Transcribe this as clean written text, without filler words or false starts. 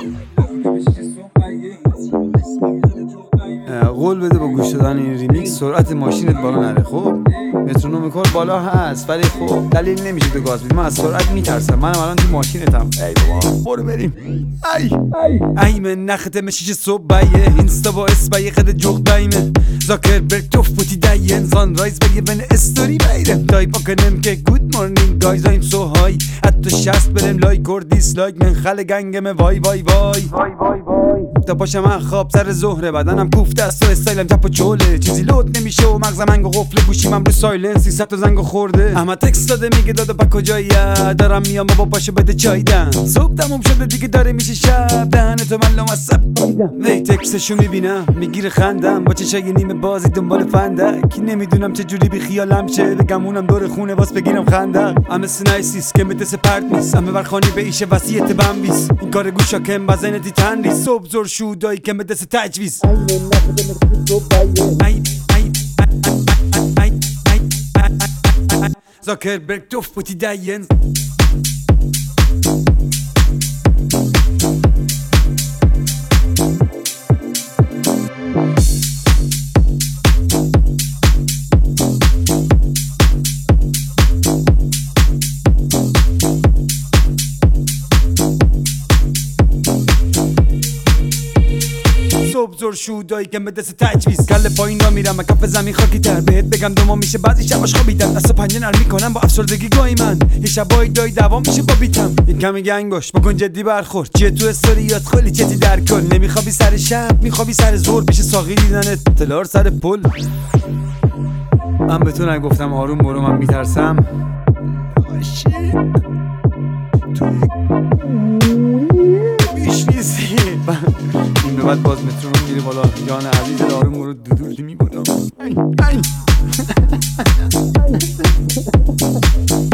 قول بده با گوش دادن این ریمیکس سرعت ماشینت بالا نره. خب مترونوم کار بالا هست ولی خب دلیل نمیشه تو گاز بدی. من از سرعت میترسم. منم الان تو ماشینتم. ای بابا برو بریم. ای من نخته مشیش صبح بایه اینستا با اسبای خد جوق بایمه زاکربرگ توف بوتی داین زان رایز بگه بن استوری بیرم تایپ کنم که گود مورنینگ گایز I'm so high حتی 60 برم لایک اور دیسلایک من خل گنگمه وای وای وای تا پاشم من خواب سر ظهره بدنم کوفته است و استایلم چپ و چوله چیزی لود نمیشه و مغزم انگو قفله گوشیمم رو سایلنس 300 تا زنگو خورده احمد تکست داده میگه داده پا کجاییه دارم میام بابا پاشو بده چای دم صبح تموم شده دیگه داره میشه شب دهن تو من لامصب وی تکستشو میبینم میگیره خندم با چشای نیمه بازی دنبال فندک نمیدونم چه جوری بی خیالم شه بگمونم دور خونه واس بگیرم خندق ام سنایسیس که مت سپرت نیست ام برخانی به ایشه وصیت بمبیس این کار گوشا کم بزنه تندی صبح زور شودایی که مت تجویز زاکربرگ توف بوتی داین صبح زور شودایی که به دست تجویز کله پایین را میرم و کف زمین خاکی تر بهت بگم دوما میشه بعضی شباش خوابیدم دست و پنجه نرم میکنم با افسردگی گاهی من یه شبایی دایی دوام میشه با بیتم این کمی گنگ باش بکن جدی برخورد چیه تو استوریات خیلی چتی در کل نمیخوابی سر شب میخوابی سر زور پیش ساقی دیدنت تلار سر پل من به تو نگفتم آروم برو من میترسم تو بیشویزی این به بعد باز مترونوم میره بالا جان عزیز آروم رو دودولی میبودم